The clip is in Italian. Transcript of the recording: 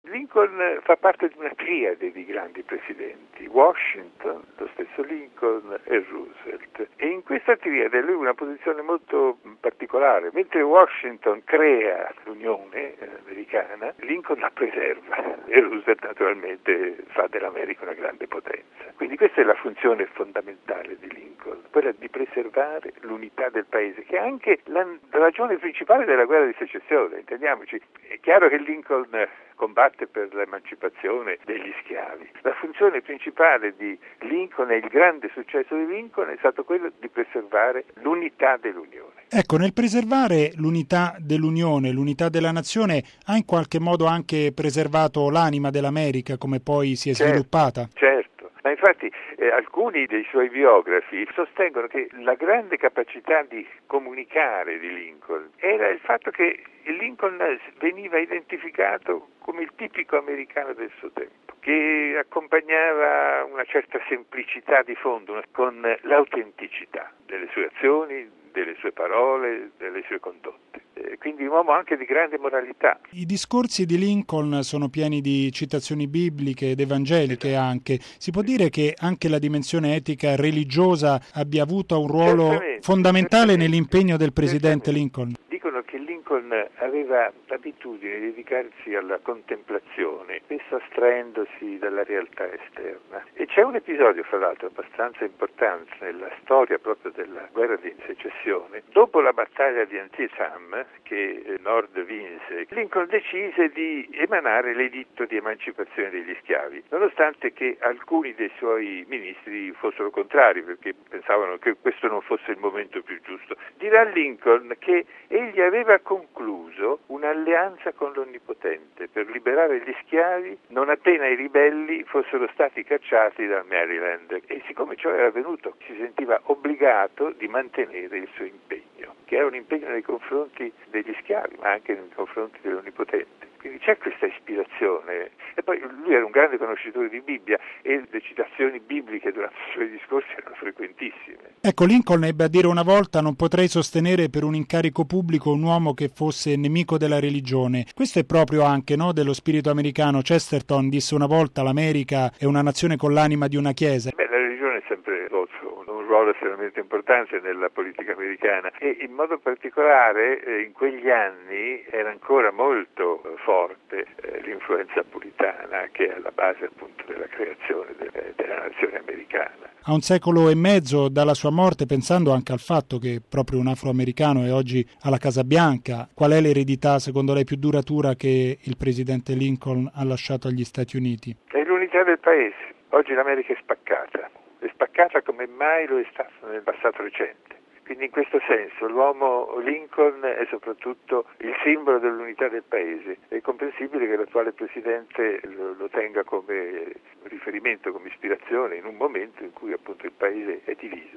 Lincoln fa parte di una triade di grandi presidenti, Washington, lo stesso Lincoln e Roosevelt. E in questa triade lui ha una posizione molto particolare. Mentre Washington crea l'Unione americana, Lincoln la preserva e Roosevelt naturalmente fa dell'America una grande potenza. Quindi questa è la funzione fondamentale di Lincoln, quella di preservare l'unità del paese, che è anche la ragione principale della guerra di secessione, intendiamoci. È chiaro che Lincoln combatte per l'emancipazione degli schiavi. La funzione principale di Lincoln e il grande successo di Lincoln è stato quello di preservare l'unità dell'Unione. Ecco, nel preservare l'unità dell'Unione, l'unità della nazione, ha in qualche modo anche preservato l'anima dell'America, come poi si è sviluppata? Certo. Ma infatti alcuni dei suoi biografi sostengono che la grande capacità di comunicare di Lincoln era il fatto che Lincoln veniva identificato come il tipico americano del suo tempo, che accompagnava una certa semplicità di fondo con l'autenticità delle sue azioni, delle sue parole, delle sue condotte. Quindi un uomo anche di grande moralità. I discorsi di Lincoln sono pieni di citazioni bibliche ed evangeliche anche. Si può dire che anche la dimensione etica religiosa abbia avuto un ruolo fondamentale nell'impegno del presidente Lincoln? Dicono che Lincoln aveva l'abitudine di dedicarsi alla contemplazione, spesso astraendosi dalla realtà esterna. E c'è un episodio, fra l'altro, abbastanza importante nella storia proprio della guerra di secessione. Dopo la battaglia di Antietam, che Nord vinse, Lincoln decise di emanare l'editto di emancipazione degli schiavi, nonostante che alcuni dei suoi ministri fossero contrari, perché pensavano che questo non fosse il momento più giusto. Dirà Lincoln che egli aveva concluso un'alleanza con l'Onnipotente per liberare gli schiavi non appena i ribelli fossero stati cacciati dal Maryland, e siccome ciò era avvenuto si sentiva obbligato di mantenere il suo impegno, che era un impegno nei confronti degli schiavi ma anche nei confronti dell'Onnipotente. Quindi c'è questa ispirazione. E poi lui era un grande conoscitore di Bibbia e le citazioni bibliche durante i suoi discorsi erano frequentissime. Ecco, Lincoln ebbe a dire una volta: non potrei sostenere per un incarico pubblico un uomo che fosse nemico della religione. Questo è proprio anche, no, dello spirito americano. Chesterton disse una volta: l'America è una nazione con l'anima di una chiesa. La religione è sempre un ruolo estremamente importante nella politica americana e in modo particolare in quegli anni era ancora molto forte l'influenza puritana, che è alla base appunto della creazione della nazione americana. A un secolo e mezzo dalla sua morte, pensando anche al fatto che proprio un afroamericano è oggi alla Casa Bianca, qual è l'eredità secondo lei più duratura che il presidente Lincoln ha lasciato agli Stati Uniti? È l'unità del paese. Oggi l'America è spaccata come mai lo è stato nel passato recente. Quindi in questo senso l'uomo Lincoln è soprattutto il simbolo dell'unità del paese. È comprensibile che l'attuale presidente lo tenga come riferimento, come ispirazione in un momento in cui appunto il paese è diviso.